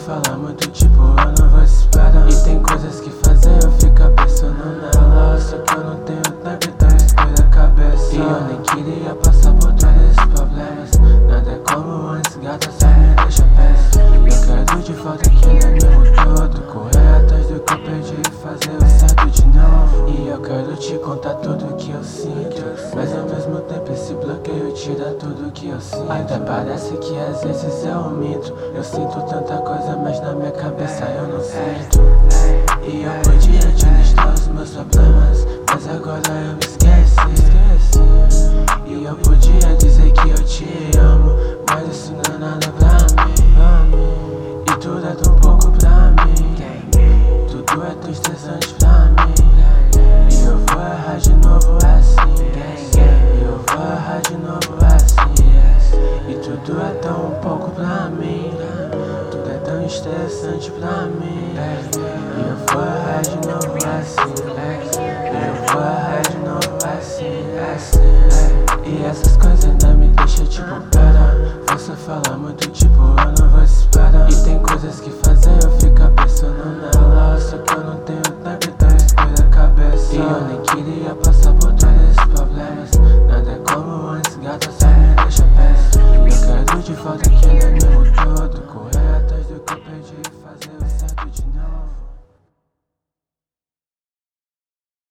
fala muito, tipo, eu não vou te esperar. E tem coisas que fazer eu ficar pensando nela, só que eu não tenho tempo, então espera a cabeça. E eu nem queria passar por todos esses problemas. Nada é como antes, gata, só me deixa péssimo. Eu quero de volta aquele amigo todo, correr atrás do que eu perdi e fazer o certo de novo. E eu quero te contar tudo que eu sinto, mas ao mesmo tempo esse bloqueio tira tudo que eu sinto. Até parece que às vezes eu minto. Eu sinto tanta coisa, mas na minha cabeça eu não sinto. E eu podia te listar os meus problemas, mas agora eu me esqueci. E eu podia dizer que eu te amo, mas isso não é nada pra mim.